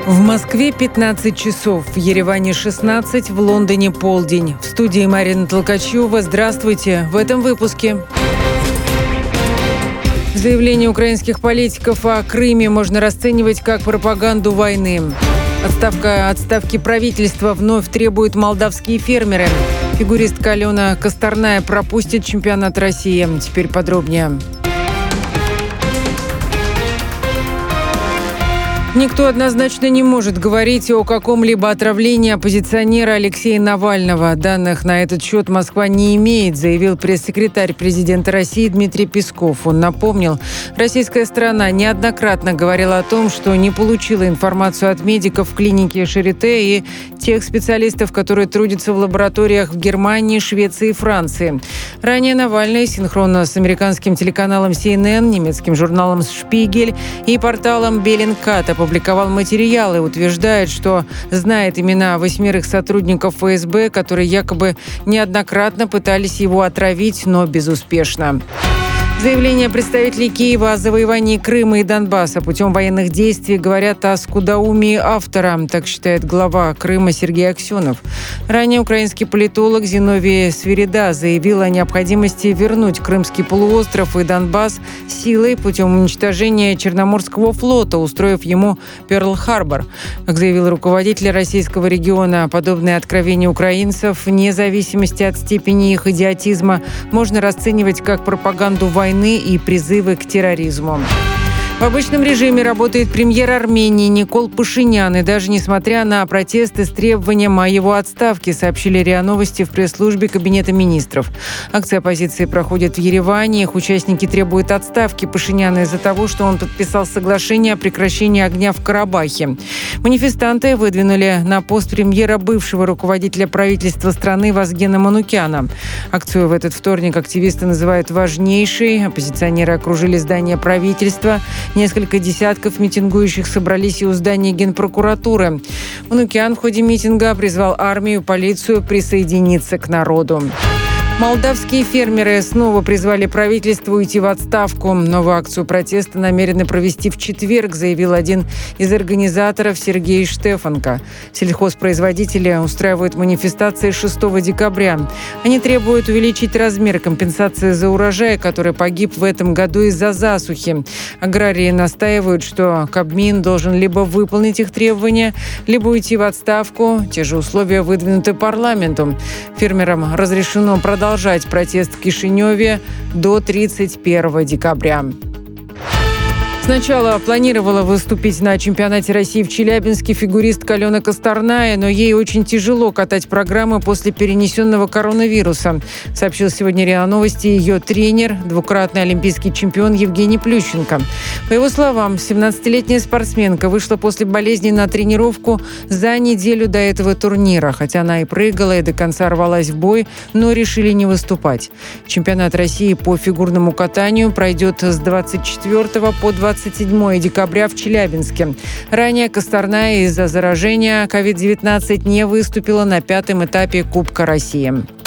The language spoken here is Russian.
В Москве 15 часов, в Ереване 16, в Лондоне полдень. В студии Марина Толкачева. Здравствуйте. В этом выпуске. Заявление украинских политиков о Крыме можно расценивать как пропаганду войны. Отставки правительства вновь требуют молдавские фермеры. Фигуристка Алена Косторная пропустит чемпионат России. Теперь подробнее. Никто однозначно не может говорить о каком-либо отравлении оппозиционера Алексея Навального. Данных на этот счет Москва не имеет, заявил пресс-секретарь президента России Дмитрий Песков. Он напомнил, российская сторона неоднократно говорила о том, что не получила информацию от медиков в клинике Шарите и тех специалистов, которые трудятся в лабораториях в Германии, Швеции и Франции. Ранее Навальный синхронно с американским телеканалом CNN, немецким журналом «Шпигель» и порталом «Беллинкат» опубликовал материалы и утверждает, что знает имена 8 сотрудников ФСБ, которые якобы неоднократно пытались его отравить, но безуспешно. Заявления представителей Киева о завоевании Крыма и Донбасса путем военных действий говорят о скудоумии автора, так считает глава Крыма Сергей Аксенов. Ранее украинский политолог Зиновий Свирида заявил о необходимости вернуть Крымский полуостров и Донбасс силой путем уничтожения Черноморского флота, устроив ему Перл-Харбор. Как заявил руководитель российского региона, подобные откровения украинцев, вне зависимости от степени их идиотизма, можно расценивать как пропаганду войны и призывы к терроризму. В обычном режиме работает премьер Армении Никол Пашинян, и даже несмотря на протесты с требованием о его отставке, сообщили РИА Новости в пресс-службе Кабинета министров. Акция оппозиции проходит в Ереване. Их участники требуют отставки Пашиняна из-за того, что он подписал соглашение о прекращении огня в Карабахе. Манифестанты выдвинули на пост премьера бывшего руководителя правительства страны Вазгена Манукяна. Акцию в этот вторник активисты называют важнейшей. Оппозиционеры окружили здание правительства. Несколько десятков митингующих собрались и у здания Генпрокуратуры. Манукян в ходе митинга призвал армию и полицию присоединиться к народу. Молдавские фермеры снова призвали правительство уйти в отставку. Новую акцию протеста намерены провести в четверг, заявил один из организаторов Сергей Штефанко. Сельхозпроизводители устраивают манифестации 6 декабря. Они требуют увеличить размер компенсации за урожай, который погиб в этом году из-за засухи. Аграрии настаивают, что Кабмин должен либо выполнить их требования, либо уйти в отставку. Те же условия выдвинуты парламентом. Фермерам разрешено продолжать протест в Кишиневе до 31 декабря. Сначала планировала выступить на чемпионате России в Челябинске фигуристка Алена Косторная, но ей очень тяжело катать программы после перенесенного коронавируса, сообщил сегодня РИА Новости ее тренер, двукратный олимпийский чемпион Евгений Плющенко. По его словам, 17-летняя спортсменка вышла после болезни на тренировку за неделю до этого турнира, хотя она и прыгала, и до конца рвалась в бой, но решили не выступать. Чемпионат России по фигурному катанию пройдет с 24 по 27 декабря в Челябинске. Ранее Косторная из-за заражения COVID-19 не выступила на 5-м этапе Кубка России.